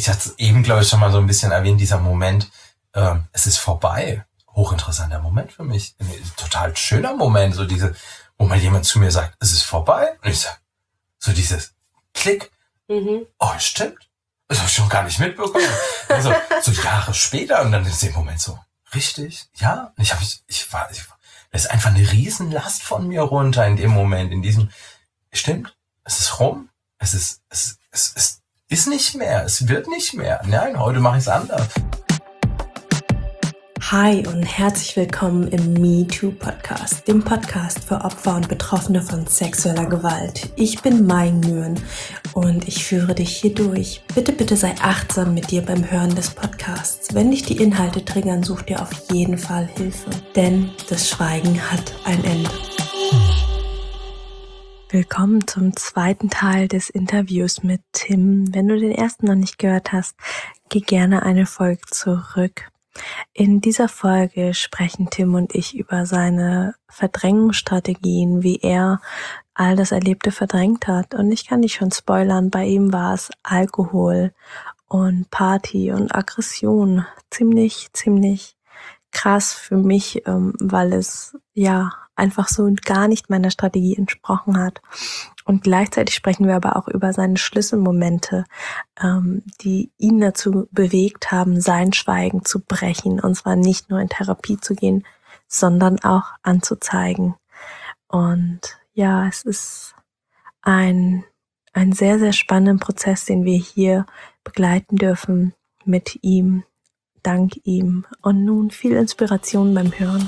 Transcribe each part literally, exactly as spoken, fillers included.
ich hatte es eben, glaube ich, schon mal so ein bisschen erwähnt, dieser Moment, äh, es ist vorbei. Hochinteressanter Moment für mich. Ein total schöner Moment, so diese, wo mal jemand zu mir sagt, es ist vorbei. Und ich sag, so dieses Klick. Mhm. Oh, stimmt. Das habe ich schon gar nicht mitbekommen. Also, so Jahre später und dann in dem Moment so, richtig, ja. Und ich habe, ich, ich war, ich war, das ist einfach eine Riesenlast von mir runter in dem Moment, in diesem, stimmt, es ist rum, es ist, es, es, es ist nicht mehr, es wird nicht mehr. Nein, heute mache ich es anders. Hi und herzlich willkommen im MeToo-Podcast, dem Podcast für Opfer und Betroffene von sexueller Gewalt. Ich bin Mai Nguyen und ich führe dich hier durch. Bitte, bitte sei achtsam mit dir beim Hören des Podcasts. Wenn dich die Inhalte triggern, such dir auf jeden Fall Hilfe, denn das Schweigen hat ein Ende. Willkommen zum zweiten Teil des Interviews mit Tim. Wenn du den ersten noch nicht gehört hast, geh gerne eine Folge zurück. In dieser Folge sprechen Tim und ich über seine Verdrängungsstrategien, wie er all das Erlebte verdrängt hat. Und ich kann dich schon spoilern, bei ihm war es Alkohol und Party und Aggression. Ziemlich, ziemlich krass für mich, weil es ja einfach so gar nicht meiner Strategie entsprochen hat. Und gleichzeitig sprechen wir aber auch über seine Schlüsselmomente, ähm, die ihn dazu bewegt haben, sein Schweigen zu brechen. Und zwar nicht nur in Therapie zu gehen, sondern auch anzuzeigen. Und ja, es ist ein, ein sehr, sehr spannender Prozess, den wir hier begleiten dürfen mit ihm, dank ihm. Und nun viel Inspiration beim Hören.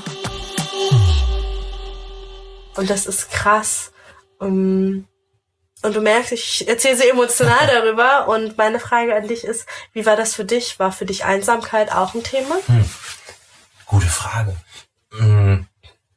Und das ist krass. Um, und du merkst, ich erzähle sehr emotional darüber. Und meine Frage an dich ist, wie war das für dich? War für dich Einsamkeit auch ein Thema? Hm. Gute Frage. Hm.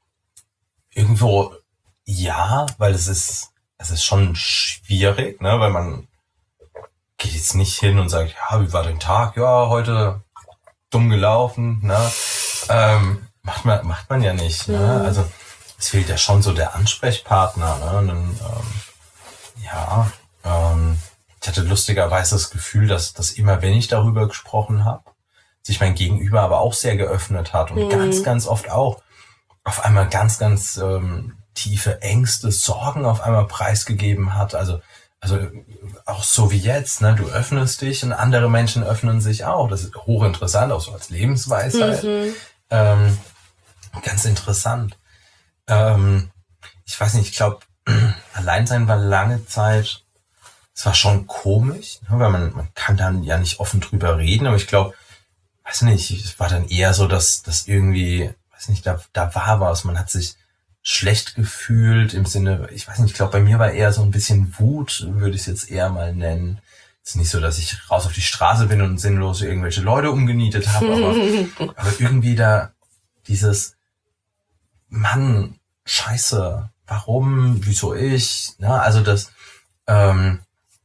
Irgendwo ja, weil es ist, es ist schon schwierig, ne, weil man geht jetzt nicht hin und sagt, ja, wie war dein Tag? Ja, heute dumm gelaufen, ne? Ähm, macht man, macht man ja nicht, ne? Mhm. Also es fehlt ja schon so der Ansprechpartner, ne? Und dann, ähm, ja, ähm, ich hatte lustigerweise das Gefühl, dass, dass immer, wenn ich darüber gesprochen habe, sich mein Gegenüber aber auch sehr geöffnet hat und mhm. ganz, ganz oft auch auf einmal ganz, ganz ähm, tiefe Ängste, Sorgen auf einmal preisgegeben hat. Also, also auch so wie jetzt, ne? Du öffnest dich und andere Menschen öffnen sich auch. Das ist hochinteressant, auch so als Lebensweisheit. Mhm. Ähm, ganz interessant. Ähm, ich weiß nicht, ich glaube, Alleinsein war lange Zeit, es war schon komisch, ne, weil man, man kann dann ja nicht offen drüber reden, aber ich glaube, weiß nicht, es war dann eher so, dass, dass irgendwie, weiß nicht, da, da war was, man hat sich schlecht gefühlt im Sinne, ich weiß nicht, ich glaube, bei mir war eher so ein bisschen Wut, würde ich es jetzt eher mal nennen. Es ist nicht so, dass ich raus auf die Straße bin und sinnlos irgendwelche Leute umgenietet habe, aber, aber irgendwie da dieses, Mann, Scheiße, warum, wieso ich, ne, also das, ähm,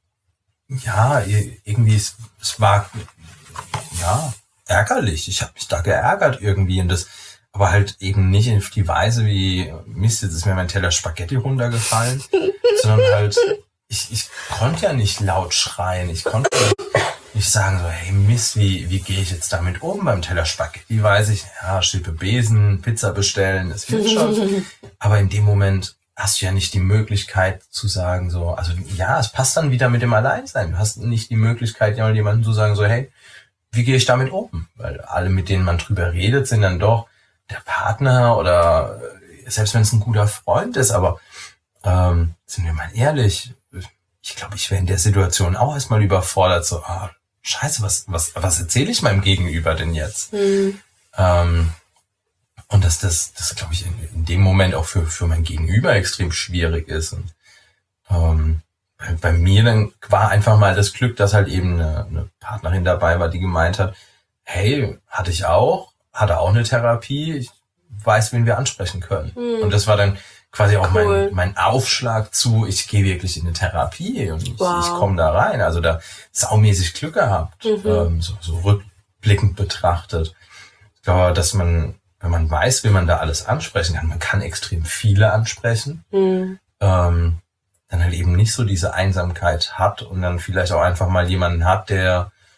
ja, irgendwie, es, es war, ja, ärgerlich, ich habe mich da geärgert irgendwie und das, aber halt eben nicht auf die Weise wie, Mist, jetzt ist mir mein Teller Spaghetti runtergefallen, sondern halt, ich, ich konnte ja nicht laut schreien, ich konnte nicht sagen so, hey Mist, wie, wie gehe ich jetzt damit um? Beim Teller Spaghetti weiß ich, ja, Schippe Besen, Pizza bestellen, das wird schon. Aber in dem Moment hast du ja nicht die Möglichkeit zu sagen so, also ja, es passt dann wieder mit dem Alleinsein. Du hast nicht die Möglichkeit, ja mal jemandem zu sagen so, hey, wie gehe ich damit um? Weil alle, mit denen man drüber redet, sind dann doch der Partner oder selbst wenn es ein guter Freund ist, aber ähm, sind wir mal ehrlich, ich glaube, ich wäre in der Situation auch erstmal überfordert, so, ah, Scheiße, was, was, was erzähle ich meinem Gegenüber denn jetzt? Mhm. Ähm, und dass das, das glaube ich, in, in dem Moment auch für, für mein Gegenüber extrem schwierig ist. Und ähm, bei, bei mir dann war einfach mal das Glück, dass halt eben eine, eine Partnerin dabei war, die gemeint hat, hey, hatte ich auch, hatte auch eine Therapie, ich weiß, wen wir ansprechen können. Mhm. Und das war dann quasi auch cool. mein, mein Aufschlag zu, ich gehe wirklich in eine Therapie und ich, wow. ich komme da rein. Also da saumäßig Glück gehabt, mhm. ähm, so, so rückblickend betrachtet. Ich glaube, dass man, wenn man weiß, wie man da alles ansprechen kann, man kann extrem viele ansprechen, mhm. ähm, dann halt eben nicht so diese Einsamkeit hat und dann vielleicht auch einfach mal jemanden hat, der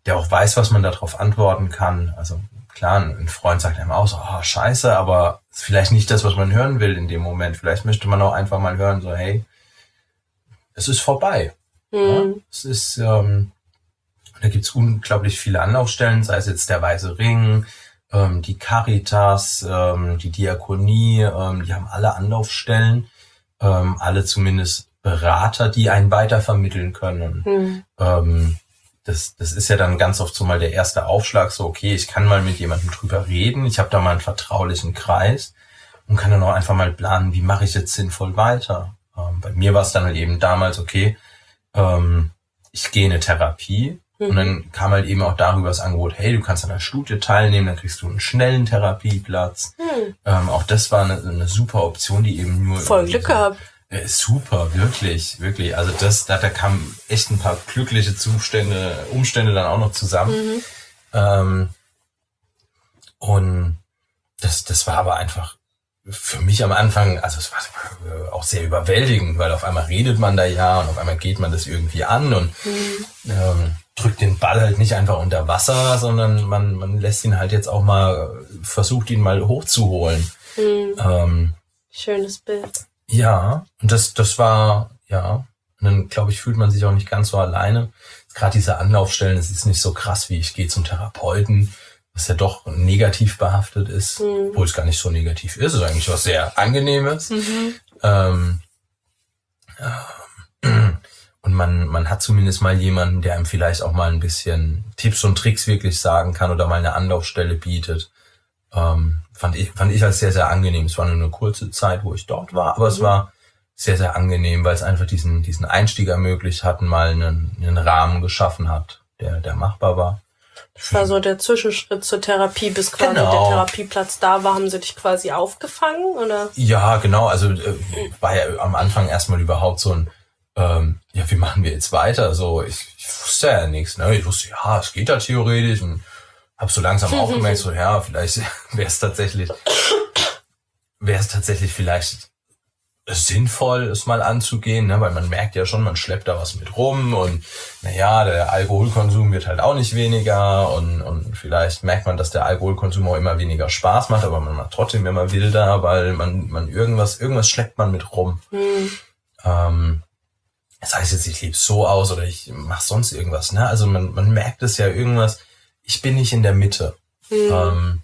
der auch weiß, was man darauf antworten kann. Also klar, ein Freund sagt einem auch so, oh, scheiße, aber ist vielleicht nicht das, was man hören will in dem Moment. Vielleicht möchte man auch einfach mal hören, so, hey, es ist vorbei. Mhm. Ja, es ist, ähm, da gibt's unglaublich viele Anlaufstellen, sei es jetzt der Weiße Ring, ähm, die Caritas, ähm, die Diakonie, ähm, die haben alle Anlaufstellen, ähm, alle zumindest Berater, die einen weitervermitteln können. Mhm. Ähm, das, das ist ja dann ganz oft so mal der erste Aufschlag, so okay, ich kann mal mit jemandem drüber reden, ich habe da mal einen vertraulichen Kreis und kann dann auch einfach mal planen, wie mache ich jetzt sinnvoll weiter. Ähm, bei mir war es dann halt eben damals, okay, ähm, ich gehe in eine Therapie mhm. und dann kam halt eben auch darüber das Angebot, hey, du kannst an der Studie teilnehmen, dann kriegst du einen schnellen Therapieplatz. Mhm. Ähm, auch das war eine, eine super Option, die eben nur... Voll Glück gehabt. Äh, super, wirklich, wirklich. Also das, da, da kamen echt ein paar glückliche Zustände, Umstände dann auch noch zusammen. Mhm. Ähm, und das, das war aber einfach für mich am Anfang, also es war auch sehr überwältigend, weil auf einmal redet man da ja und auf einmal geht man das irgendwie an und mhm. ähm, drückt den Ball halt nicht einfach unter Wasser, sondern man, man lässt ihn halt jetzt auch mal, versucht ihn mal hochzuholen. Mhm. Ähm, Schönes Bild. Ja, und das, das war, ja, und dann glaube ich, fühlt man sich auch nicht ganz so alleine. Gerade diese Anlaufstellen, es ist nicht so krass, wie ich gehe zum Therapeuten, was ja doch negativ behaftet ist, mhm. obwohl es gar nicht so negativ ist. Es ist eigentlich was sehr Angenehmes. Mhm. Ähm, äh, und man, man hat zumindest mal jemanden, der einem vielleicht auch mal ein bisschen Tipps und Tricks wirklich sagen kann oder mal eine Anlaufstelle bietet. Ähm, fand ich, fand ich als sehr, sehr angenehm. Es war nur eine kurze Zeit, wo ich dort war, aber mhm. es war sehr, sehr angenehm, weil es einfach diesen, diesen Einstieg ermöglicht hat, mal einen, einen Rahmen geschaffen hat, der, der machbar war. Das war so der Zwischenschritt zur Therapie, bis quasi genau. der Therapieplatz da war. Haben sie dich quasi aufgefangen, oder? Ja, genau. Also äh, war ja am Anfang erstmal überhaupt so ein, ähm, ja, wie machen wir jetzt weiter? So, ich, ich wusste ja nichts, ne? Ich wusste, ja, es geht da theoretisch und hab so langsam auch gemerkt, so, ja, vielleicht wäre es tatsächlich, wäre es tatsächlich vielleicht sinnvoll, es mal anzugehen, ne? Weil man merkt ja schon, man schleppt da was mit rum und naja, der Alkoholkonsum wird halt auch nicht weniger und, und vielleicht merkt man, dass der Alkoholkonsum auch immer weniger Spaß macht, aber man macht trotzdem immer wilder, weil man, man irgendwas, irgendwas schleppt man mit rum. Mhm. Ähm, das heißt jetzt, ich lebe so aus oder ich mache sonst irgendwas, ne? Also man, man merkt es ja irgendwas, ich bin nicht in der Mitte. Mhm. Ähm,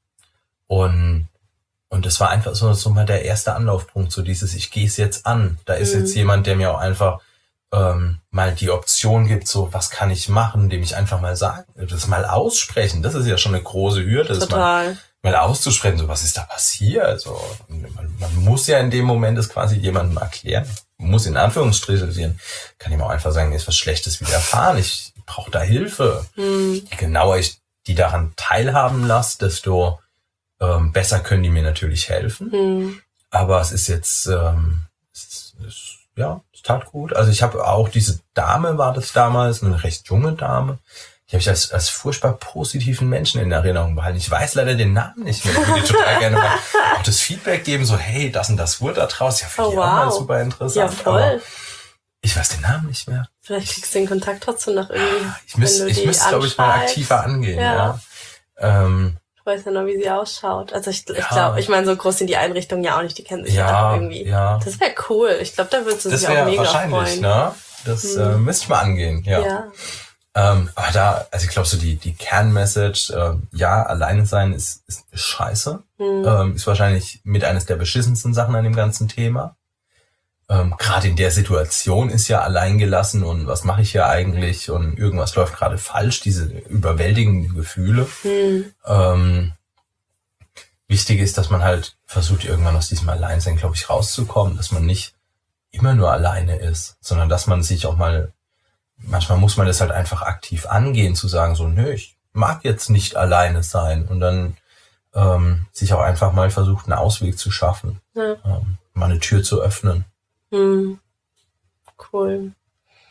und Und das war einfach so, so mal der erste Anlaufpunkt, so dieses, ich gehe es jetzt an. Da ist mhm. jetzt jemand, der mir auch einfach ähm, mal die Option gibt, so, was kann ich machen, dem ich einfach mal sagen, das mal aussprechen. Das ist ja schon eine große Hürde, das mal, mal auszusprechen, so, was ist da passiert? So, man, man muss ja in dem Moment das quasi jemandem erklären. Man muss in Anführungsstrichen sehen. Kann ihm auch einfach sagen, mir ist was Schlechtes widerfahren, ich brauche da Hilfe. Mhm. Je genauer ich die daran teilhaben lasse, desto Ähm, besser können die mir natürlich helfen, mhm. aber es ist jetzt, ähm, es ist, es, ja, es tat gut. Also ich habe auch diese Dame, war das damals, eine recht junge Dame, die habe ich als, als furchtbar positiven Menschen in Erinnerung behalten. Ich weiß leider den Namen nicht mehr. Ich würde die total gerne mal auch das Feedback geben, so hey, das und das wurde da draus. Ja, finde ich oh, wow. auch mal super interessant. Ja, voll. Ich weiß den Namen nicht mehr. Vielleicht kriegst du den Kontakt trotzdem noch irgendwie. Ich müsste, ich müsste, glaube ich, mal aktiver angehen. Ja. ja. Ähm, Ich weiß ja noch, wie sie ausschaut. Also ich, ich glaube, ich meine, so groß sind die Einrichtungen ja auch nicht, die kennen sich ja, ja irgendwie. Ja. Das wäre cool. Ich glaube, da würdest du sich auch mega freuen. Das wäre wahrscheinlich, ne? Das hm. äh, müsste ich mal angehen, ja. ja. Ähm, aber da, also ich glaube, so die die Kernmessage, äh, ja, alleine sein ist, ist scheiße. Hm. Ähm, ist wahrscheinlich mit eines der beschissensten Sachen an dem ganzen Thema. Ähm, gerade in der Situation ist ja alleingelassen und was mache ich hier eigentlich und irgendwas läuft gerade falsch, diese überwältigenden Gefühle. Hm. Ähm, wichtig ist, dass man halt versucht, irgendwann aus diesem Alleinsein, glaube ich, rauszukommen, dass man nicht immer nur alleine ist, sondern dass man sich auch mal, manchmal muss man das halt einfach aktiv angehen, zu sagen so, nö, ich mag jetzt nicht alleine sein und dann ähm, sich auch einfach mal versucht, einen Ausweg zu schaffen, ja. ähm, mal eine Tür zu öffnen. Hm. Cool.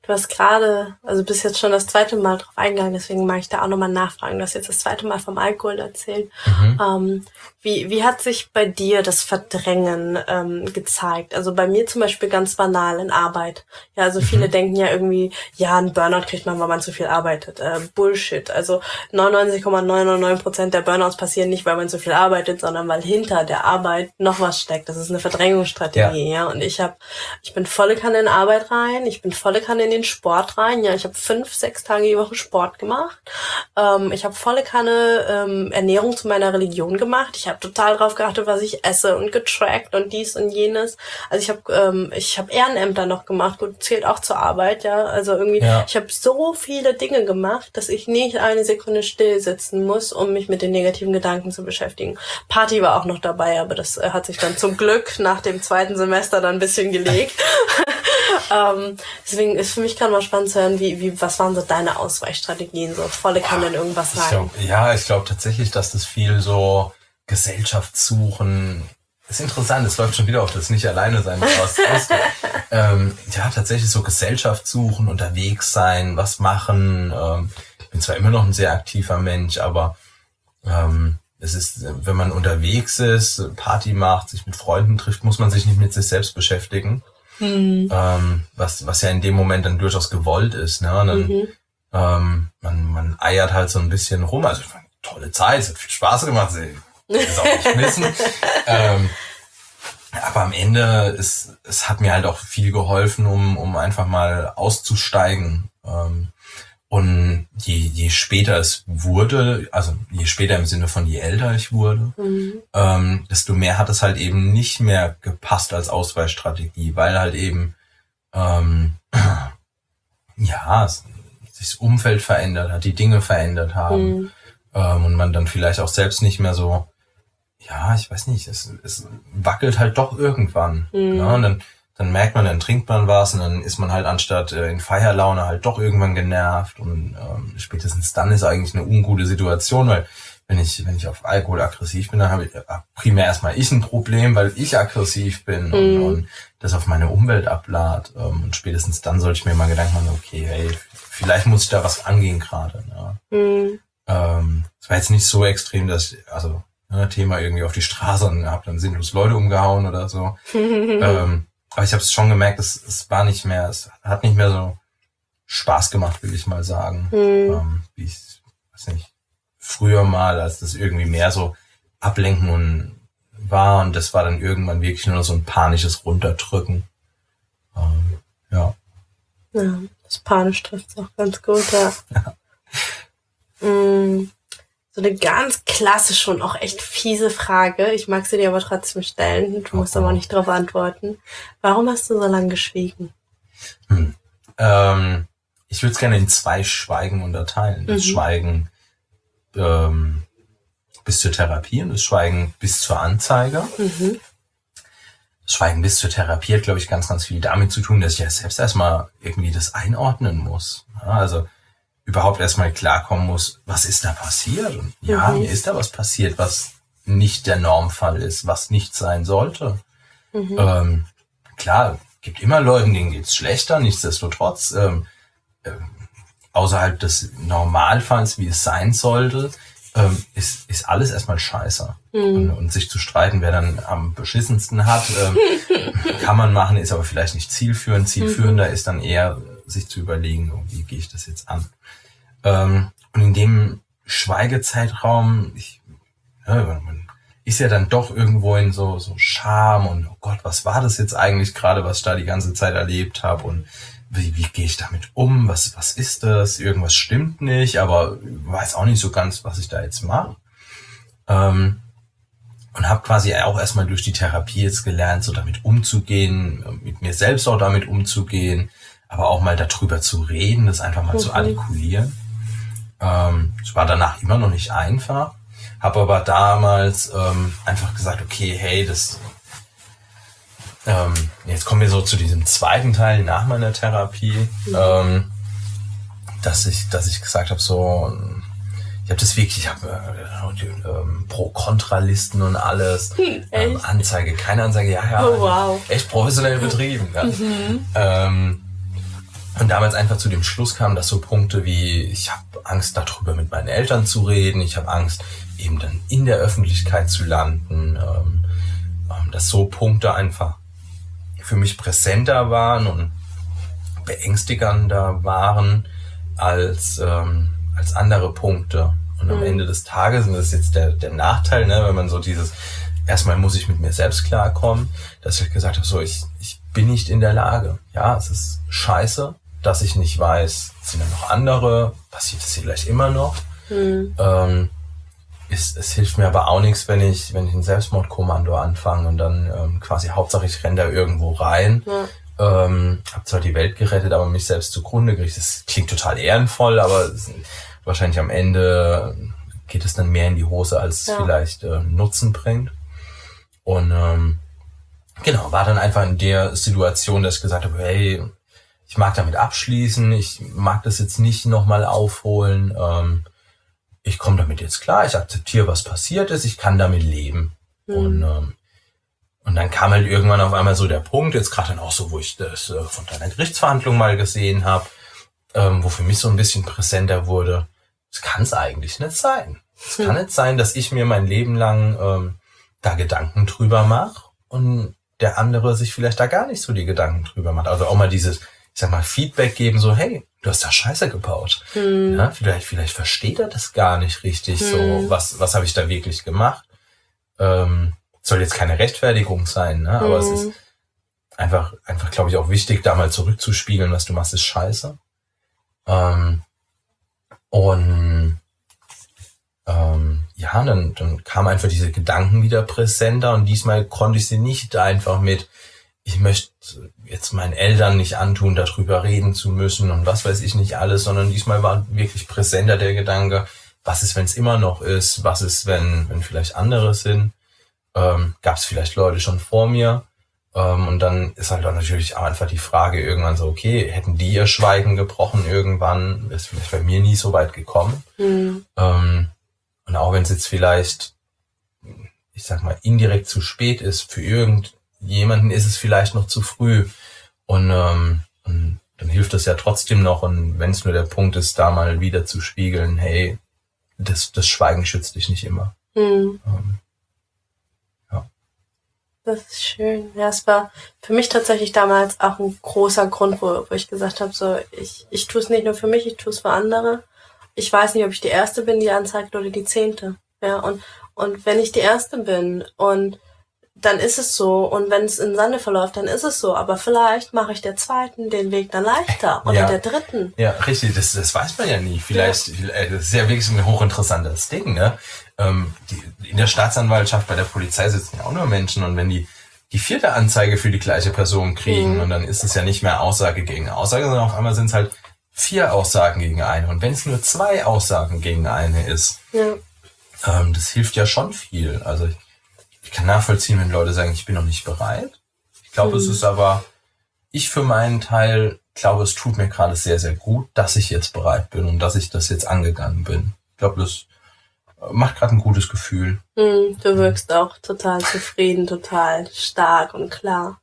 Du hast gerade, also bist jetzt schon das zweite Mal drauf eingegangen, deswegen mag ich da auch nochmal nachfragen. Du hast jetzt das zweite Mal vom Alkohol erzählt. Mhm. Ähm, wie, wie hat sich bei dir das Verdrängen ähm, gezeigt? Also bei mir zum Beispiel ganz banal in Arbeit. Ja, also viele mhm. denken ja irgendwie, ja, ein Burnout kriegt man, weil man zu viel arbeitet. Äh, Bullshit. Also neunundneunzig Komma neunundneunzig Prozent der Burnouts passieren nicht, weil man zu viel arbeitet, sondern weil hinter der Arbeit noch was steckt. Das ist eine Verdrängungsstrategie. Ja, ja? Und ich habe, ich bin volle Kanne in Arbeit rein, ich bin volle Kanne in den Sport rein. Ja, ich habe fünf, sechs Tage die Woche Sport gemacht. Ähm, ich habe volle Kanne ähm, Ernährung zu meiner Religion gemacht. Ich habe total drauf geachtet, was ich esse und getrackt und dies und jenes. Also ich habe ähm, ich habe Ehrenämter noch gemacht. Gut, zählt auch zur Arbeit, ja. Also irgendwie, ja. Ich habe so viele Dinge gemacht, dass ich nicht eine Sekunde still sitzen muss, um mich mit den negativen Gedanken zu beschäftigen. Party war auch noch dabei, aber das äh, hat sich dann zum Glück nach dem zweiten Semester dann ein bisschen gelegt. ähm, deswegen ist für mich gerade mal spannend zu hören, wie, wie, was waren so deine Ausweichstrategien, so volle Kanne in irgendwas rein? Ich glaub, ja, ich glaube tatsächlich, dass das viel so Gesellschaftssuchen ist interessant, es läuft schon wieder auf das nicht alleine sein raus. ähm, ja, tatsächlich so Gesellschaftssuchen, unterwegs sein, was machen. Ähm, ich bin zwar immer noch ein sehr aktiver Mensch, aber ähm, es ist, wenn man unterwegs ist, Party macht, sich mit Freunden trifft, muss man sich nicht mit sich selbst beschäftigen. Mhm. Ähm, was, was ja in dem Moment dann durchaus gewollt ist. Ne? Dann, mhm. ähm, man, man eiert halt so ein bisschen rum. Also tolle Zeit, es hat viel Spaß gemacht. Ist auch nicht missen. ähm, aber am Ende ist, es hat mir halt auch viel geholfen, um, um einfach mal auszusteigen. Ähm, und je, je später es wurde, also je später im Sinne von je älter ich wurde, mhm. ähm, desto mehr hat es halt eben nicht mehr gepasst als Ausweichstrategie, weil halt eben, ähm, ja, es, sich das Umfeld verändert hat, die Dinge verändert haben, mhm. ähm, und man dann vielleicht auch selbst nicht mehr so, ja, ich weiß nicht, es, es wackelt halt doch irgendwann. Mhm. Ja, und dann, dann merkt man, dann trinkt man was und dann ist man halt anstatt äh, in Feierlaune halt doch irgendwann genervt und ähm, spätestens dann ist eigentlich eine ungute Situation, weil wenn ich wenn ich auf Alkohol aggressiv bin, dann habe ich äh, primär erstmal ich ein Problem, weil ich aggressiv bin mhm. und, und das auf meine Umwelt ablad. Ähm, und spätestens dann sollte ich mir mal Gedanken machen, okay, hey, vielleicht muss ich da was angehen gerade. Ja. Mhm. Ähm, es war jetzt nicht so extrem, dass ich, also Thema irgendwie auf die Straße und hab dann sinnlos Leute umgehauen oder so. ähm, aber ich habe es schon gemerkt, es, es war nicht mehr, es hat nicht mehr so Spaß gemacht, will ich mal sagen. Mhm. Ähm, wie ich, weiß nicht, früher mal, als das irgendwie mehr so Ablenken und war und das war dann irgendwann wirklich nur so ein panisches Runterdrücken. Ähm, ja. Ja, das Panisch trifft es auch ganz gut, ja. ja. Mhm. So eine ganz klassische und auch echt fiese Frage. Ich mag sie dir aber trotzdem stellen. Du musst aber nicht darauf antworten. Warum hast du so lange geschwiegen? Hm. Ähm, ich würde es gerne in zwei Schweigen unterteilen. Das mhm. Schweigen ähm, bis zur Therapie und das Schweigen bis zur Anzeige. Mhm. Das Schweigen bis zur Therapie hat, glaube ich, ganz, ganz viel damit zu tun, dass ich ja selbst erstmal irgendwie das einordnen muss. Ja, also überhaupt erstmal klarkommen muss, was ist da passiert? Und ja, mhm. mir ist da was passiert, was nicht der Normfall ist, was nicht sein sollte. Mhm. Ähm, klar, gibt immer Leuten, denen geht's schlechter, nichtsdestotrotz, ähm, äh, außerhalb des Normalfalls, wie es sein sollte, ähm, ist, ist alles erstmal scheiße. Mhm. Und, und sich zu streiten, wer dann am beschissensten hat, ähm, kann man machen, ist aber vielleicht nicht zielführend. Zielführender mhm. ist dann eher, sich zu überlegen, wie gehe ich das jetzt an. Ähm, und in dem Schweigezeitraum, ich, ja, man ist ja dann doch irgendwo in so, so Scham und oh Gott, was war das jetzt eigentlich gerade, was ich da die ganze Zeit erlebt habe und wie, wie gehe ich damit um, was, was ist das, irgendwas stimmt nicht, aber weiß auch nicht so ganz, was ich da jetzt mache. Ähm, und habe quasi auch erstmal durch die Therapie jetzt gelernt, so damit umzugehen, mit mir selbst auch damit umzugehen, aber auch mal darüber zu reden, das einfach mal mhm. zu artikulieren. Ähm, es war danach immer noch nicht einfach, habe aber damals ähm, einfach gesagt, okay, hey, das ähm, jetzt kommen wir so zu diesem zweiten Teil nach meiner Therapie, mhm. ähm, dass ich, dass ich gesagt habe, so, ich habe das wirklich, ich habe äh, ähm, Pro-Kontra-Listen und alles, hm, ähm, Anzeige, keine Anzeige, ja, ja, oh, wow. echt professionell betrieben. Ja. Mhm. Ähm, Und damals einfach zu dem Schluss kam, dass so Punkte wie, ich habe Angst darüber mit meinen Eltern zu reden, ich habe Angst eben dann in der Öffentlichkeit zu landen, ähm, ähm, dass so Punkte einfach für mich präsenter waren und beängstigender waren als, ähm, als andere Punkte. Und am mhm. Ende des Tages, und das ist jetzt der, der Nachteil, ne, wenn man so dieses, erstmal muss ich mit mir selbst klarkommen, dass ich gesagt habe, so, ich, ich bin nicht in der Lage. Ja, es ist scheiße, dass ich nicht weiß, sind da noch andere, passiert es vielleicht immer noch. Mhm. Ähm, es, es hilft mir aber auch nichts, wenn ich, wenn ich ein Selbstmordkommando anfange und dann ähm, quasi Hauptsache ich renne da irgendwo rein, ja. ähm, hab zwar die Welt gerettet, aber mich selbst zugrunde gerichtet. Das klingt total ehrenvoll, aber es, wahrscheinlich am Ende geht es dann mehr in die Hose, als es ja. vielleicht äh, Nutzen bringt. Und ähm, genau, war dann einfach in der Situation, dass ich gesagt habe, hey, ich mag damit abschließen, ich mag das jetzt nicht nochmal aufholen, ähm, ich komme damit jetzt klar, ich akzeptiere, was passiert ist, ich kann damit leben. Mhm. Und, ähm, und dann kam halt irgendwann auf einmal so der Punkt, jetzt gerade dann auch so, wo ich das äh, von deiner Gerichtsverhandlung mal gesehen habe, ähm, wo für mich so ein bisschen präsenter wurde, das kann es eigentlich nicht sein. Es mhm. kann nicht sein, dass ich mir mein Leben lang ähm, da Gedanken drüber mache und der andere sich vielleicht da gar nicht so die Gedanken drüber macht. Also auch mal dieses, ich sag mal, Feedback geben, so, hey, du hast da Scheiße gebaut. Hm. Ja, vielleicht, vielleicht versteht er das gar nicht richtig, hm. so, was, was habe ich da wirklich gemacht? Ähm, soll jetzt keine Rechtfertigung sein, ne? Aber hm. es ist einfach, einfach, glaube ich, auch wichtig, da mal zurückzuspiegeln, was du machst, ist scheiße. Ähm, und ähm, ja, dann, dann kamen einfach diese Gedanken wieder präsenter und diesmal konnte ich sie nicht einfach mit, ich möchte jetzt meinen Eltern nicht antun, darüber reden zu müssen und was weiß ich nicht alles, sondern diesmal war wirklich präsenter der Gedanke, was ist, wenn es immer noch ist, was ist, wenn, wenn vielleicht andere sind, ähm, gab es vielleicht Leute schon vor mir, ähm, und dann ist halt dann natürlich auch einfach die Frage irgendwann so, okay, hätten die ihr Schweigen gebrochen irgendwann, ist vielleicht bei mir nie so weit gekommen. Mhm. Ähm, und auch wenn es jetzt vielleicht, ich sag mal, indirekt zu spät ist für irgendjemanden, ist es vielleicht noch zu früh. Und, ähm, und dann hilft es ja trotzdem noch. Und wenn es nur der Punkt ist, da mal wieder zu spiegeln, hey, das, das Schweigen schützt dich nicht immer. Mhm. Ähm, ja. Das ist schön. Ja, es war für mich tatsächlich damals auch ein großer Grund, wo, wo ich gesagt habe, so, ich, ich tue es nicht nur für mich, ich tue es für andere. Ich weiß nicht, ob ich die Erste bin, die anzeigt, oder die Zehnte. Ja, und, und wenn ich die Erste bin und dann ist es so. Und wenn es in Sande verläuft, dann ist es so. Aber vielleicht mache ich der Zweiten den Weg dann leichter. Oder ja. der Dritten. Ja, richtig. Das, das weiß man ja nie. Vielleicht, ja. das ist ja wirklich ein hochinteressantes Ding, ne? Ähm, die, in der Staatsanwaltschaft, bei der Polizei sitzen ja auch nur Menschen. Und wenn die die vierte Anzeige für die gleiche Person kriegen, mhm. und dann ist es ja nicht mehr Aussage gegen Aussage, sondern auf einmal sind es halt vier Aussagen gegen eine. Und wenn es nur zwei Aussagen gegen eine ist, ja. ähm, das hilft ja schon viel. Also ich, ich kann nachvollziehen, wenn Leute sagen, ich bin noch nicht bereit. Ich glaube, mhm. es ist aber, ich für meinen Teil glaube, es tut mir gerade sehr, sehr gut, dass ich jetzt bereit bin und dass ich das jetzt angegangen bin. Ich glaube, das macht gerade ein gutes Gefühl. Mhm, du wirkst auch total zufrieden, total stark und klar.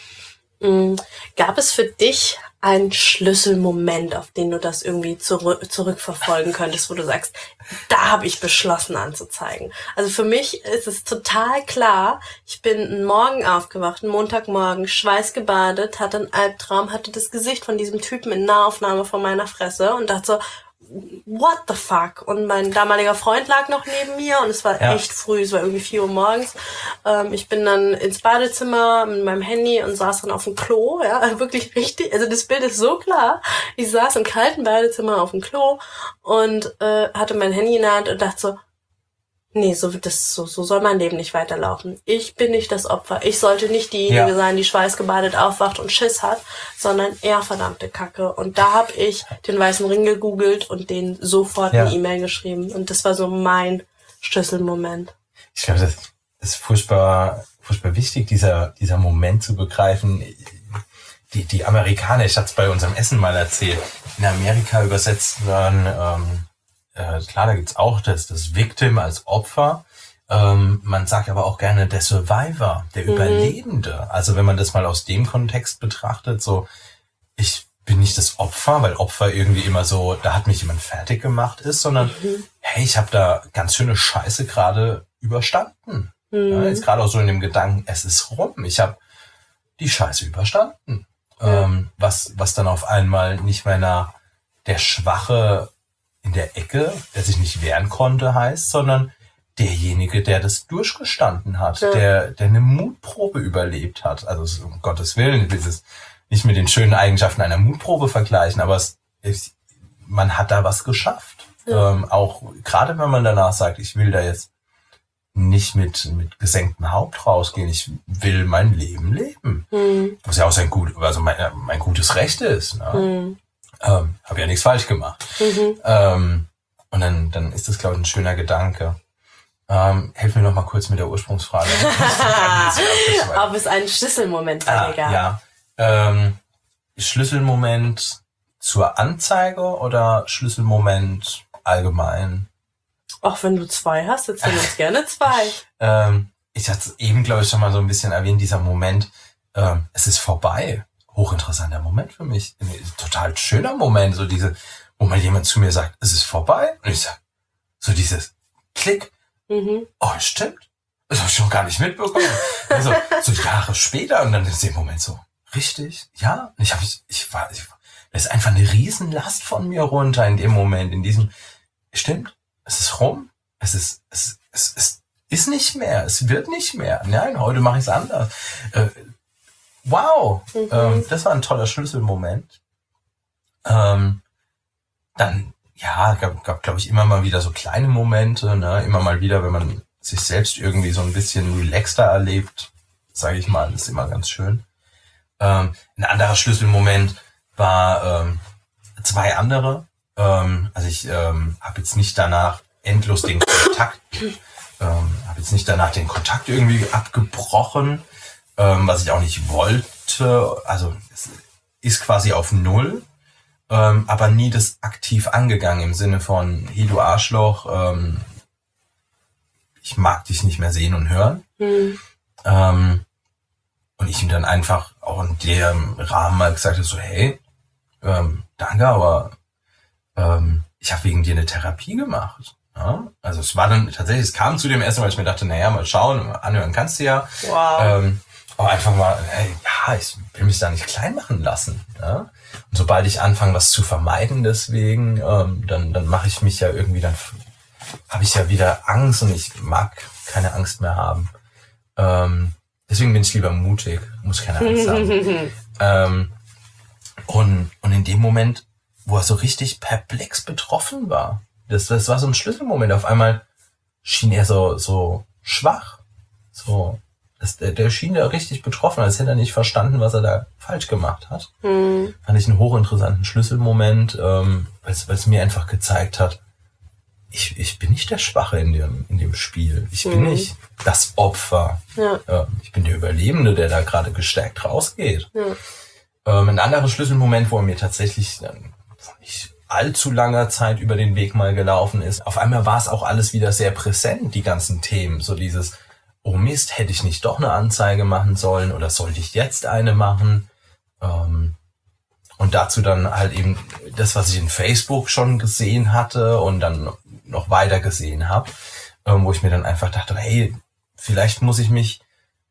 Mhm. Gab es für dich einen Schlüsselmoment, auf den du das irgendwie zurück, zurückverfolgen könntest, wo du sagst, da habe ich beschlossen anzuzeigen? Also für mich ist es total klar, ich bin einen Morgen aufgewacht, einen Montagmorgen, schweißgebadet, hatte einen Albtraum, hatte das Gesicht von diesem Typen in Nahaufnahme vor meiner Fresse und dachte so, what the fuck? Und mein damaliger Freund lag noch neben mir und es war ja. echt früh, es war irgendwie vier Uhr morgens. Ähm, ich bin dann ins Badezimmer mit meinem Handy und saß dann auf dem Klo, ja, wirklich richtig, also das Bild ist so klar. Ich saß im kalten Badezimmer auf dem Klo und äh, hatte mein Handy in der Hand und dachte so, nee, so das so so soll mein Leben nicht weiterlaufen. Ich bin nicht das Opfer. Ich sollte nicht diejenige ja. sein, die schweißgebadet aufwacht und Schiss hat, sondern er verdammte Kacke. Und da habe ich den weißen Ring gegoogelt und den sofort ja. eine E-Mail geschrieben. Und das war so mein Schlüsselmoment. Ich glaube, das ist furchtbar, furchtbar wichtig, dieser dieser Moment zu begreifen. Die die Amerikaner, ich hatte es bei unserem Essen mal erzählt, in Amerika übersetzt werden ähm, Äh, klar, da gibt's auch das, das Victim als Opfer. Ähm, man sagt aber auch gerne der Survivor, der mhm. Überlebende. Also wenn man das mal aus dem Kontext betrachtet, so, ich bin nicht das Opfer, weil Opfer irgendwie immer so, da hat mich jemand fertig gemacht ist, sondern mhm. hey, ich habe da ganz schöne Scheiße gerade überstanden. Mhm. Ja, jetzt gerade auch so in dem Gedanken, es ist rum. Ich habe die Scheiße überstanden. Ja. Ähm, was, was dann auf einmal nicht mehr nach der Schwache in der Ecke, der sich nicht wehren konnte, heißt, sondern derjenige, der das durchgestanden hat, ja. der, der eine Mutprobe überlebt hat. Also um Gottes Willen, ich will es nicht mit den schönen Eigenschaften einer Mutprobe vergleichen, aber es, es, man hat da was geschafft. Ja. Ähm, auch gerade wenn man danach sagt, ich will da jetzt nicht mit, mit gesenktem Haupt rausgehen, ich will mein Leben leben. Mhm. Was ja auch sein gut, also mein, mein gutes Recht ist. Ne? Mhm. Ähm, habe ja nichts falsch gemacht. Mhm. Ähm, und dann, dann ist das, glaube ich, ein schöner Gedanke. Ähm, helf mir noch mal kurz mit der Ursprungsfrage. Ob es einen Schlüsselmoment bei dir gab? Ja. Ähm, Schlüsselmoment zur Anzeige oder Schlüsselmoment allgemein? Auch wenn du zwei hast, erzähl uns gerne zwei. ähm, ich hatte es eben, glaube ich, schon mal so ein bisschen erwähnt, dieser Moment, ähm, es ist vorbei. Hochinteressanter Moment für mich. Ein total schöner Moment, so diese, wo mal jemand zu mir sagt, es ist vorbei. Und ich sag, so dieses Klick. Mhm. Oh, stimmt. Das habe ich schon gar nicht mitbekommen. Also, so Jahre später und dann ist der Moment so, richtig, ja. Und ich habe, ich, ich war, ich, das ist einfach eine Riesenlast von mir runter in dem Moment, in diesem, stimmt, es ist rum, es ist, es, es, es ist nicht mehr, es wird nicht mehr. Nein, heute mache ich es anders. Äh, wow, mhm. ähm, das war ein toller Schlüsselmoment. Ähm, dann, ja, gab, gab glaube ich, immer mal wieder so kleine Momente, ne, immer mal wieder, wenn man sich selbst irgendwie so ein bisschen relaxter erlebt, sage ich mal, das ist immer ganz schön. Ähm, ein anderer Schlüsselmoment war ähm, zwei andere. Ähm, also ich ähm, habe jetzt nicht danach endlos den Kontakt, ähm, habe jetzt nicht danach den Kontakt irgendwie abgebrochen, ähm, was ich auch nicht wollte. Also es ist quasi auf Null, ähm, aber nie das aktiv angegangen im Sinne von, hey du Arschloch, ähm, ich mag dich nicht mehr sehen und hören. Mhm. Ähm, und ich ihm dann einfach auch in dem Rahmen mal gesagt habe, so hey, ähm, danke, aber ähm, ich habe wegen dir eine Therapie gemacht. Ja? Also es war dann tatsächlich, es kam zu dem Essen, weil ich mir dachte, naja, mal schauen, anhören kannst du ja. Wow. Ähm, aber einfach mal, hey, ja, ich will mich da nicht klein machen lassen. Ja? Und sobald ich anfange, was zu vermeiden deswegen, ähm, dann, dann mache ich mich ja irgendwie, dann habe ich ja wieder Angst und ich mag keine Angst mehr haben. Ähm, deswegen bin ich lieber mutig, muss keine Angst haben. ähm, und, und in dem Moment, wo er so richtig perplex betroffen war, das, das war so ein Schlüsselmoment. Auf einmal schien er so, so schwach. So, das, der, der schien da richtig betroffen, als hätte er nicht verstanden, was er da falsch gemacht hat. Mhm. Fand ich einen hochinteressanten Schlüsselmoment, ähm, weil es mir einfach gezeigt hat, ich, ich bin nicht der Schwache in dem, in dem Spiel. Ich mhm. bin nicht das Opfer. Ja. Ähm, ich bin der Überlebende, der da gerade gestärkt rausgeht. Ja. Ähm, ein anderer Schlüsselmoment, wo er mir tatsächlich dann vor nicht allzu langer Zeit über den Weg mal gelaufen ist. Auf einmal war es auch alles wieder sehr präsent, die ganzen Themen. So dieses, oh Mist, hätte ich nicht doch eine Anzeige machen sollen oder sollte ich jetzt eine machen? Ähm, und dazu dann halt eben das, was ich in Facebook schon gesehen hatte und dann noch weiter gesehen habe, ähm, wo ich mir dann einfach dachte, hey, vielleicht muss ich mich,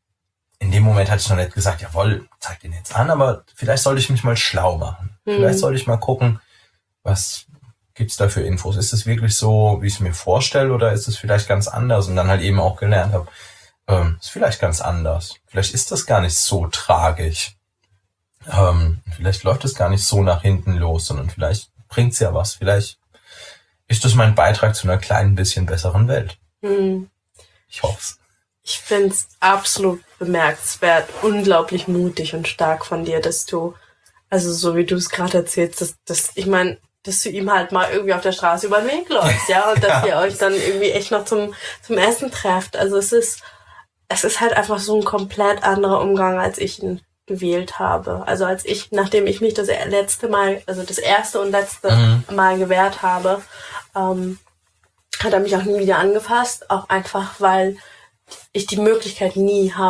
in dem Moment hatte ich noch nicht gesagt, jawohl, zeig den jetzt an, aber vielleicht sollte ich mich mal schlau machen. Mhm. Vielleicht sollte ich mal gucken, was gibt's da für Infos? Ist es wirklich so, wie ich es mir vorstelle, oder ist es vielleicht ganz anders? Und dann halt eben auch gelernt habe, ähm, ist vielleicht ganz anders. Vielleicht ist das gar nicht so tragisch. Ähm, vielleicht läuft es gar nicht so nach hinten los, sondern vielleicht bringt's ja was. Vielleicht ist das mein Beitrag zu einer kleinen bisschen besseren Welt. Mhm. Ich hoff's. Ich find's absolut bemerkenswert, unglaublich mutig und stark von dir, dass du, also so wie du es gerade erzählst, dass, dass ich meine, dass du ihm halt mal irgendwie auf der Straße über den Weg läufst, ja, und dass ja. ihr euch dann irgendwie echt noch zum zum Essen trefft. Also es ist es ist halt einfach so ein komplett anderer Umgang, als ich ihn gewählt habe. Also als ich, nachdem ich mich das letzte Mal, also das erste und letzte mhm. Mal gewehrt habe, ähm, hat er mich auch nie wieder angefasst, auch einfach, weil ich die Möglichkeit nie habe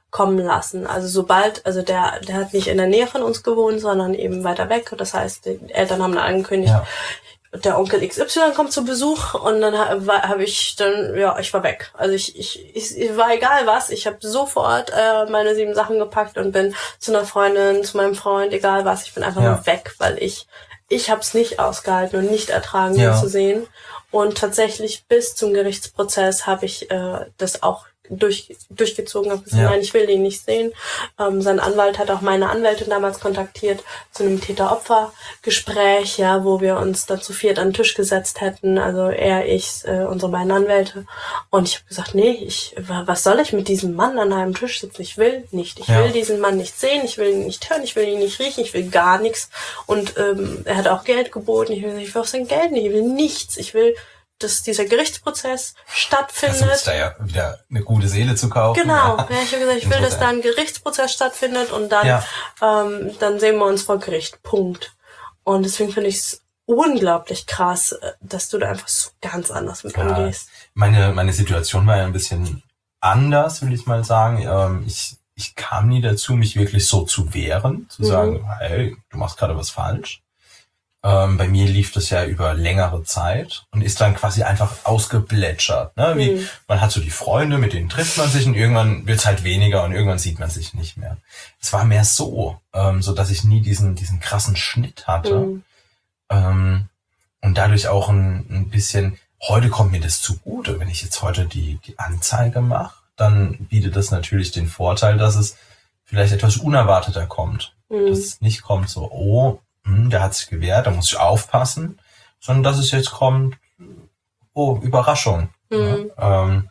kommen lassen. Also sobald, also der, der hat nicht in der Nähe von uns gewohnt, sondern eben weiter weg. Das heißt, die Eltern haben dann angekündigt, ja. Der Onkel X Y kommt zu Besuch und dann habe hab ich dann, ja, ich war weg. Also ich, ich, ich war egal was, ich habe sofort äh, meine sieben Sachen gepackt und bin zu einer Freundin, zu meinem Freund, egal was, ich bin einfach ja. nur weg, weil ich, ich habe es nicht ausgehalten und nicht ertragen, ihn ja. zu sehen. Und tatsächlich bis zum Gerichtsprozess habe ich äh, das auch durch, durchgezogen, habe gesagt, ja. nein, ich will ihn nicht sehen. Ähm, sein Anwalt hat auch meine Anwältin damals kontaktiert zu einem Täter-Opfer-Gespräch, ja, wo wir uns dann zu viert an den Tisch gesetzt hätten, also er, ich, äh, unsere beiden Anwälte. Und ich habe gesagt, nee, ich, was soll ich mit diesem Mann an einem Tisch sitzen? Ich will nicht. Ich ja. will diesen Mann nicht sehen, ich will ihn nicht hören, ich will ihn nicht riechen, ich will gar nichts. Und ähm, er hat auch Geld geboten. Ich will, ich will auch sein Geld nicht, ich will nichts. Ich will, dass dieser Gerichtsprozess stattfindet. Versuchst da ja wieder eine gute Seele zu kaufen. Genau, ja, ja ich habe gesagt, ich will, dass da ein Gerichtsprozess stattfindet und dann, ja. ähm, dann sehen wir uns vor Gericht. Punkt. Und deswegen finde ich es unglaublich krass, dass du da einfach so ganz anders mit ja, umgehst. Meine, meine Situation war ja ein bisschen anders, will ich mal sagen. Ähm, ich, ich kam nie dazu, mich wirklich so zu wehren, zu mhm. sagen, hey, du machst gerade was falsch. Ähm, bei mir lief das ja über längere Zeit und ist dann quasi einfach ausgeplätschert. Ne? Wie, mhm. Man hat so die Freunde, mit denen trifft man sich und irgendwann wird's halt weniger und irgendwann sieht man sich nicht mehr. Es war mehr so, ähm, so dass ich nie diesen diesen krassen Schnitt hatte mhm. ähm, und dadurch auch ein, ein bisschen. Heute kommt mir das zugute, wenn ich jetzt heute die die Anzeige mache, dann bietet das natürlich den Vorteil, dass es vielleicht etwas unerwarteter kommt, mhm. dass es nicht kommt so, oh, der hat sich gewehrt, da muss ich aufpassen, sondern dass es jetzt kommt, oh, Überraschung. Mhm. Ja, ähm,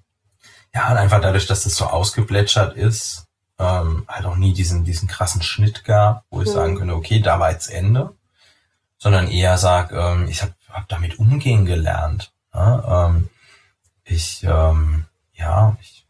ja, und einfach dadurch, dass das so ausgeplätschert ist, ähm, halt auch nie diesen diesen krassen Schnitt gab, wo ich mhm. sagen könnte, okay, da war jetzt Ende, sondern eher sag, ähm, ich habe hab damit umgehen gelernt. Ja, ähm, ich, ähm, ja, ich,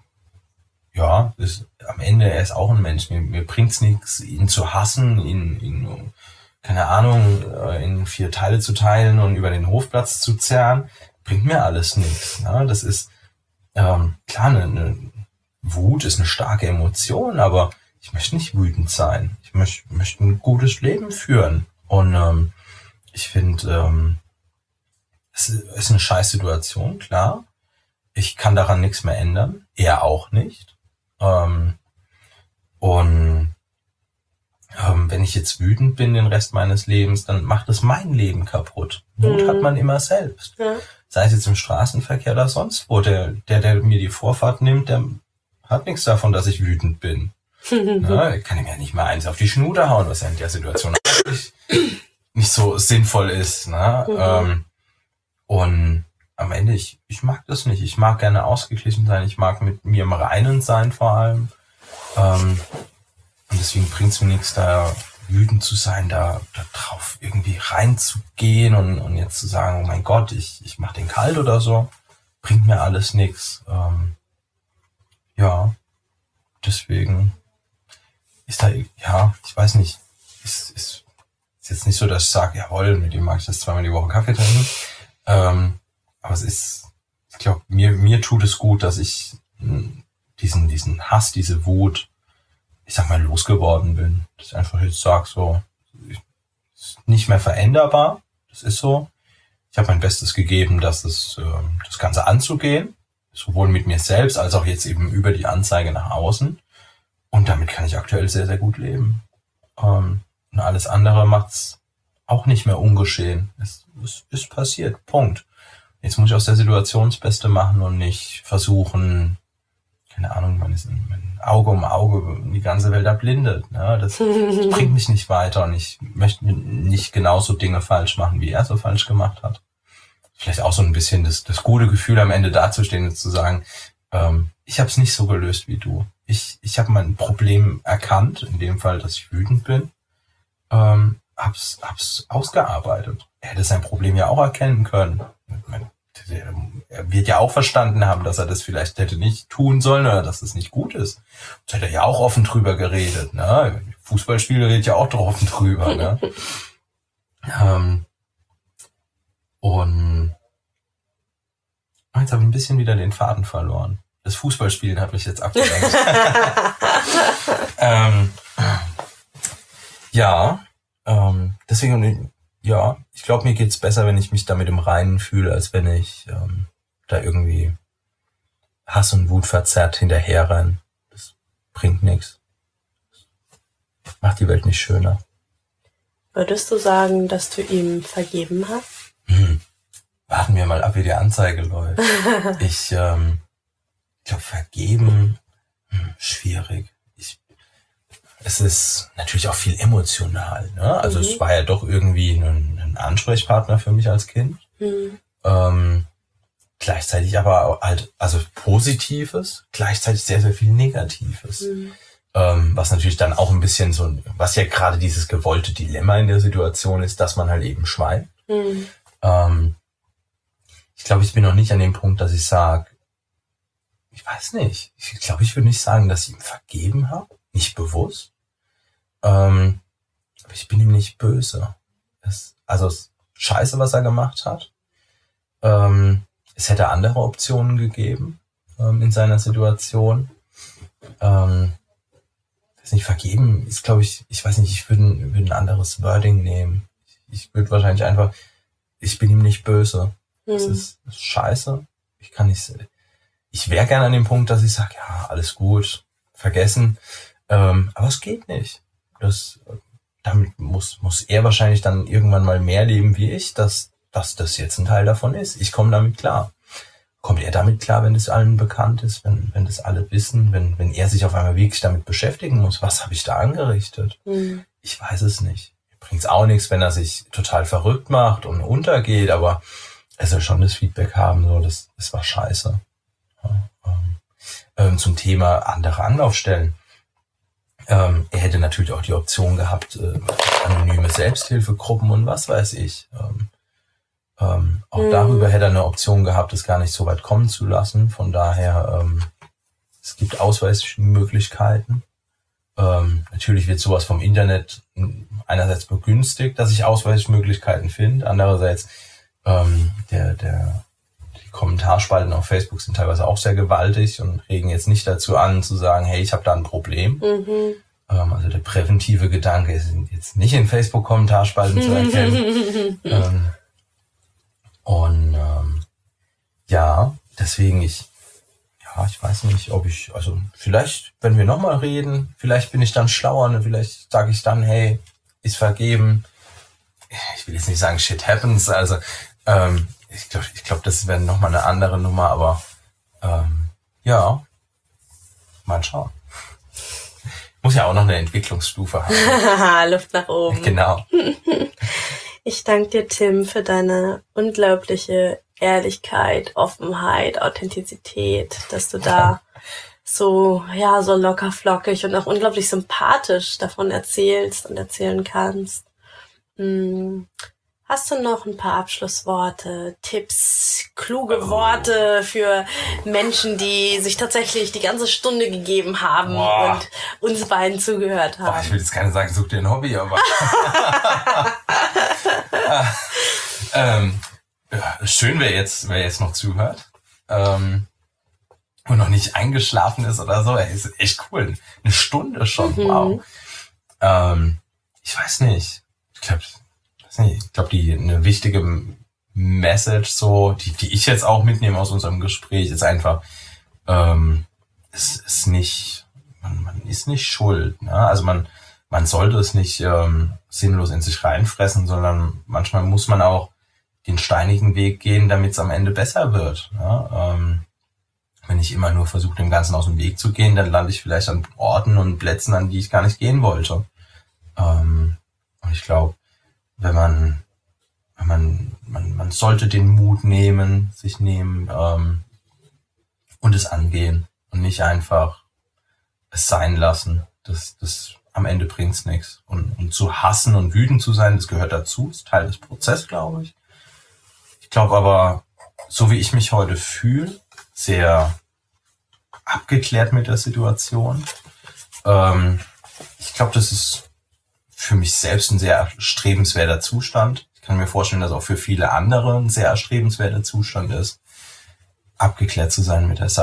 ja, ist, am Ende, er ist auch ein Mensch, mir, mir bringt's nichts, ihn zu hassen, ihn, ihn keine Ahnung, in vier Teile zu teilen und über den Hofplatz zu zerren, bringt mir alles nichts. Ne? Das ist, ähm, klar, eine, eine Wut ist eine starke Emotion, aber ich möchte nicht wütend sein. Ich möchte, möchte ein gutes Leben führen. Und ähm, ich finde, ähm, es ist eine Scheißsituation, klar. Ich kann daran nichts mehr ändern. Er auch nicht. Ähm, und Ähm, wenn ich jetzt wütend bin den Rest meines Lebens, dann macht es mein Leben kaputt. Wut mhm. hat man immer selbst. Ja. Sei es jetzt im Straßenverkehr oder sonst wo. Der, der, der mir die Vorfahrt nimmt, der hat nichts davon, dass ich wütend bin. Na, kann ihm ja nicht mal eins auf die Schnute hauen, was ja in der Situation eigentlich nicht so sinnvoll ist. Ne? Mhm. Ähm, und am Ende, ich, ich mag das nicht. Ich mag gerne ausgeglichen sein. Ich mag mit mir im Reinen sein vor allem. Ähm, Und deswegen bringt es mir nichts, da wütend zu sein, da, da drauf irgendwie reinzugehen und, und jetzt zu sagen, oh mein Gott, ich, ich mach den kalt oder so. Bringt mir alles nichts. Ähm, ja, deswegen ist da, ja, ich weiß nicht, ist, ist, ist jetzt nicht so, dass ich sage, jawohl, mit dem mag ich das zweimal die Woche Kaffee trinken. Ähm, aber es ist, ich glaube, mir, mir tut es gut, dass ich diesen, diesen Hass, diese Wut, ich sag mal, losgeworden bin. Dass ich einfach jetzt sage, so, ist nicht mehr veränderbar. Das ist so. Ich habe mein Bestes gegeben, dass es, äh, das Ganze anzugehen. Sowohl mit mir selbst, als auch jetzt eben über die Anzeige nach außen. Und damit kann ich aktuell sehr, sehr gut leben. Ähm, und alles andere macht's auch nicht mehr ungeschehen. Es, es ist passiert. Punkt. Jetzt muss ich aus der Situation das Beste machen und nicht versuchen, keine Ahnung, man ist ein Auge um Auge die ganze Welt erblindet. Ne? Das, das bringt mich nicht weiter und ich möchte nicht genauso Dinge falsch machen, wie er so falsch gemacht hat. Vielleicht auch so ein bisschen das, das gute Gefühl am Ende dazustehen und zu sagen, ähm, ich habe es nicht so gelöst wie du. Ich, ich habe mein Problem erkannt, in dem Fall, dass ich wütend bin, ähm, hab's, hab's ausgearbeitet. Er hätte sein Problem ja auch erkennen können. Er wird ja auch verstanden haben, dass er das vielleicht hätte nicht tun sollen oder dass es nicht gut ist. Das hätte er ja auch offen drüber geredet. Ne? Fußballspieler redet ja auch offen drüber. Ne? ähm, und jetzt habe ich ein bisschen wieder den Faden verloren. das Fußballspielen hat mich jetzt abgelenkt. ähm, ja, ähm, deswegen, ja, ich glaube, mir geht's besser, wenn ich mich damit im Reinen fühle, als wenn ich ähm, da irgendwie Hass und Wut verzerrt hinterherrennen. Das bringt nichts. Macht die Welt nicht schöner. Würdest du sagen, dass du ihm vergeben hast? Hm. Warten wir mal ab, wie die Anzeige läuft. ich ähm, ich glaube, vergeben, hm, schwierig. Ich, es ist natürlich auch viel emotional. Ne? Also mhm. es war ja doch irgendwie ein, ein Ansprechpartner für mich als Kind. Mhm. Ähm, gleichzeitig aber halt, also Positives, gleichzeitig sehr, sehr viel Negatives. Mhm. Ähm, was natürlich dann auch ein bisschen so, was ja gerade dieses gewollte Dilemma in der Situation ist, dass man halt eben schweigt. Mhm. Ähm, ich glaube, ich bin noch nicht an dem Punkt, dass ich sage, ich weiß nicht, ich glaube, ich würde nicht sagen, dass ich ihm vergeben habe, nicht bewusst. Ähm, aber ich bin ihm nicht böse. Es, also es ist scheiße, was er gemacht hat. Ähm, es hätte andere Optionen gegeben ähm, in seiner Situation. Ähm, das nicht vergeben ist, glaube ich, ich weiß nicht, ich würde ein, würd ein anderes Wording nehmen. Ich, ich würde wahrscheinlich einfach, ich bin ihm nicht böse. Es hm. ist, ist scheiße. Ich kann nicht, ich wäre gerne an dem Punkt, dass ich sage, ja, alles gut, vergessen. Ähm, aber es geht nicht. Das, damit muss, muss er wahrscheinlich dann irgendwann mal mehr leben wie ich, dass, dass das jetzt ein Teil davon ist. Ich komme damit klar. Kommt er damit klar, wenn es allen bekannt ist, wenn, wenn das alle wissen, wenn, wenn er sich auf einmal wirklich damit beschäftigen muss? Was habe ich da angerichtet? Mhm. Ich weiß es nicht. Bringt es auch nichts, wenn er sich total verrückt macht und untergeht, aber er soll schon das Feedback haben, so, das, das war scheiße. Ja, ähm, ähm, zum Thema andere Anlaufstellen. Ähm, er hätte natürlich auch die Option gehabt, äh, anonyme Selbsthilfegruppen und was weiß ich. Ähm, ähm, auch mhm. darüber hätte er eine Option gehabt, es gar nicht so weit kommen zu lassen. Von daher, ähm, es gibt Ausweichmöglichkeiten. Ähm, natürlich wird sowas vom Internet einerseits begünstigt, dass ich Ausweichmöglichkeiten finde. Andererseits, ähm, der, der, die Kommentarspalten auf Facebook sind teilweise auch sehr gewaltig und regen jetzt nicht dazu an, zu sagen, hey, ich habe da ein Problem. Mhm. Ähm, also der präventive Gedanke ist jetzt nicht in Facebook-Kommentarspalten zu erkennen. ähm, und ähm, ja, deswegen ich, ja, ich weiß nicht, ob ich, also vielleicht, wenn wir nochmal reden, vielleicht bin ich dann schlauer, ne? Vielleicht sage ich dann, hey, ist vergeben. Ich will jetzt nicht sagen, shit happens, also ähm, ich glaube, ich glaub, das wäre nochmal eine andere Nummer, aber ähm, ja, mal schauen. Muss ja auch noch eine Entwicklungsstufe haben. Luft nach oben. Genau. Ich danke dir, Tim, für deine unglaubliche Ehrlichkeit, Offenheit, Authentizität, dass du da so, ja, so locker flockig und auch unglaublich sympathisch davon erzählst und erzählen kannst. Hm. Hast du noch ein paar Abschlussworte, Tipps, kluge Worte für Menschen, die sich tatsächlich die ganze Stunde gegeben haben Boah. und uns beiden zugehört haben? Boah, ich will jetzt keine sagen, such dir ein Hobby, aber ähm, ja, schön, wer jetzt, wer jetzt noch zuhört ähm, und noch nicht eingeschlafen ist oder so. Ey, ist echt cool. Eine Stunde schon, mhm. wow. Ähm, ich weiß nicht. Ich glaube, ich glaube, die eine wichtige Message, so, die, die ich jetzt auch mitnehme aus unserem Gespräch, ist einfach, ähm, es ist nicht, man, man ist nicht schuld, ne? Also man, man sollte es nicht ähm, sinnlos in sich reinfressen, sondern manchmal muss man auch den steinigen Weg gehen, damit es am Ende besser wird. Ne? Ähm, wenn ich immer nur versuche, dem Ganzen aus dem Weg zu gehen, dann lande ich vielleicht an Orten und Plätzen, an die ich gar nicht gehen wollte. Ähm, und ich glaube, wenn man, wenn man, man, man sollte den Mut nehmen, sich nehmen ähm, und es angehen und nicht einfach es sein lassen. Das, das am Ende bringt's nichts. Und, und zu hassen und wütend zu sein, das gehört dazu, ist Teil des Prozesses, glaube ich. Ich glaube aber, so wie ich mich heute fühle, sehr abgeklärt mit der Situation. Ähm, ich glaube, das ist für mich selbst ein sehr erstrebenswerter Zustand. Ich kann mir vorstellen, dass auch für viele andere ein sehr erstrebenswerter Zustand ist, abgeklärt zu sein mit der Sache.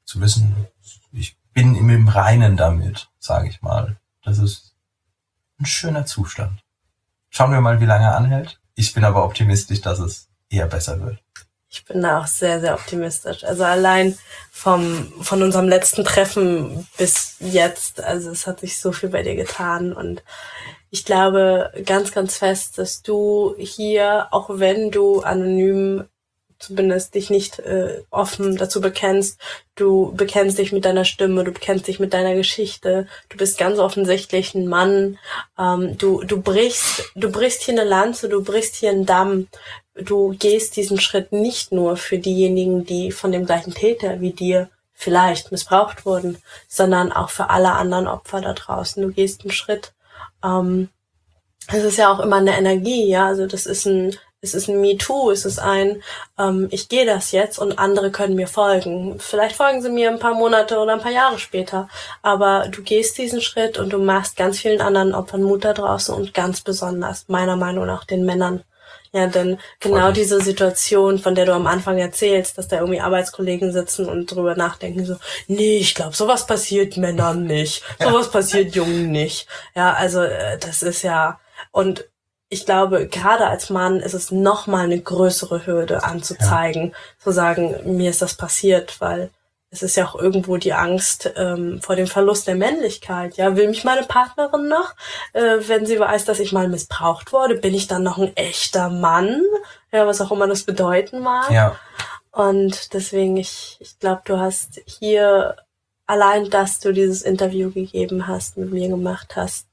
zu wissen, ich bin im Reinen damit, sage ich mal. Das ist ein schöner Zustand. Schauen wir mal, wie lange er anhält. Ich bin aber optimistisch, dass es eher besser wird. Ich bin da auch sehr, sehr optimistisch. Also allein vom von unserem letzten Treffen bis jetzt, also es hat sich so viel bei dir getan und ich glaube ganz, ganz fest, dass du hier, auch wenn du anonym zumindest dich nicht äh, offen dazu bekennst, du bekennst dich mit deiner Stimme, du bekennst dich mit deiner Geschichte, du bist ganz offensichtlich ein Mann, ähm, du du brichst, du brichst hier eine Lanze, du brichst hier einen Damm, du gehst diesen Schritt nicht nur für diejenigen, die von dem gleichen Täter wie dir vielleicht missbraucht wurden, sondern auch für alle anderen Opfer da draußen. Du gehst einen Schritt. Ähm, es ist ja auch immer eine Energie, ja, also das ist ein Es ist ein MeToo, es ist ein, ähm, ich gehe das jetzt und andere können mir folgen. Vielleicht folgen sie mir ein paar Monate oder ein paar Jahre später, aber du gehst diesen Schritt und du machst ganz vielen anderen Opfern Mut da draußen und ganz besonders, meiner Meinung nach, den Männern. Ja, denn genau Voll. diese Situation, von der du am Anfang erzählst, dass da irgendwie Arbeitskollegen sitzen und drüber nachdenken, so, nee, ich glaube, sowas passiert Männern nicht, sowas passiert Jungen nicht. Ja, also äh, das ist ja, und ich glaube, gerade als Mann ist es noch mal eine größere Hürde anzuzeigen, ja. Zu sagen, mir ist das passiert, weil es ist ja auch irgendwo die Angst ähm, vor dem Verlust der Männlichkeit. Ja, will mich meine Partnerin noch, äh, wenn sie weiß, dass ich mal missbraucht wurde, bin ich dann noch ein echter Mann? Ja, was auch immer das bedeuten mag. Ja. Und deswegen, ich, ich glaube, du hast hier allein, dass du dieses Interview gegeben hast, mit mir gemacht hast,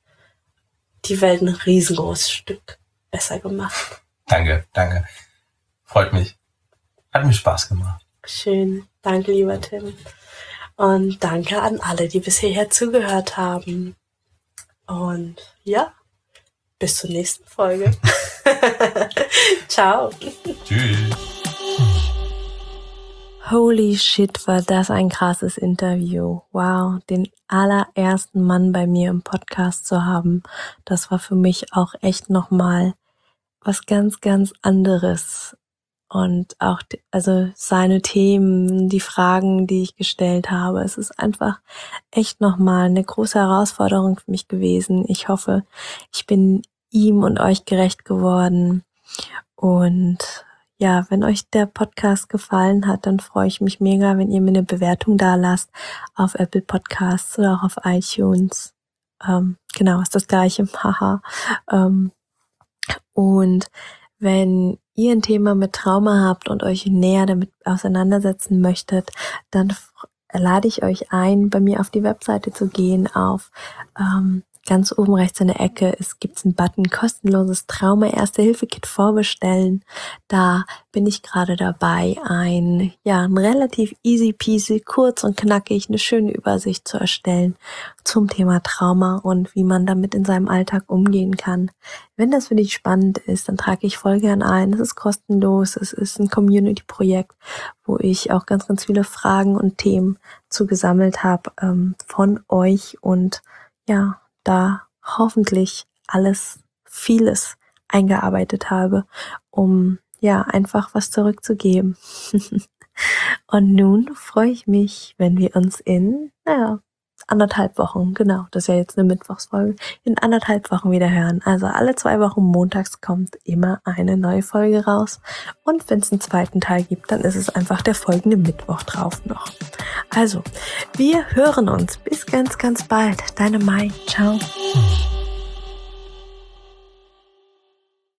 die Welt ein riesengroßes Stück besser gemacht. Danke, danke. Freut mich. Hat mir Spaß gemacht. Schön. Danke, lieber Tim. Und danke an alle, die bis hierher zugehört haben. Und ja, bis zur nächsten Folge. Ciao. Tschüss. Holy shit, war das ein krasses Interview. Wow, den allerersten Mann bei mir im Podcast zu haben, das war für mich auch echt nochmal was ganz, ganz anderes. Und auch, also seine Themen, die Fragen, die ich gestellt habe, es ist einfach echt nochmal eine große Herausforderung für mich gewesen. Ich hoffe, ich bin ihm und euch gerecht geworden. Und ja, wenn euch der Podcast gefallen hat, dann freue ich mich mega, wenn ihr mir eine Bewertung da lasst auf Apple Podcasts oder auch auf iTunes. Ähm, genau, ist das Gleiche. Haha. ähm, und wenn ihr ein Thema mit Trauma habt und euch näher damit auseinandersetzen möchtet, dann lade ich euch ein, bei mir auf die Webseite zu gehen, auf ähm, ganz oben rechts in der Ecke, es gibt einen Button kostenloses Trauma-Erste-Hilfe-Kit vorbestellen. Da bin ich gerade dabei, ein, ja, ein relativ easy peasy, kurz und knackig, eine schöne Übersicht zu erstellen zum Thema Trauma und wie man damit in seinem Alltag umgehen kann. Wenn das für dich spannend ist, dann trage ich voll gern ein. Es ist kostenlos, es ist ein Community-Projekt, wo ich auch ganz, ganz viele Fragen und Themen zu gesammelt habe ähm, von euch und ja, da hoffentlich alles, vieles eingearbeitet habe, um ja einfach was zurückzugeben. Und nun freue ich mich, wenn wir uns in, naja, anderthalb Wochen, genau, das ist ja jetzt eine Mittwochsfolge, in anderthalb Wochen wieder hören. Also alle zwei Wochen montags kommt immer eine neue Folge raus. Und wenn es einen zweiten Teil gibt, dann ist es einfach der folgende Mittwoch drauf noch. Also, wir hören uns. Bis ganz, ganz bald. Deine Mai. Ciao.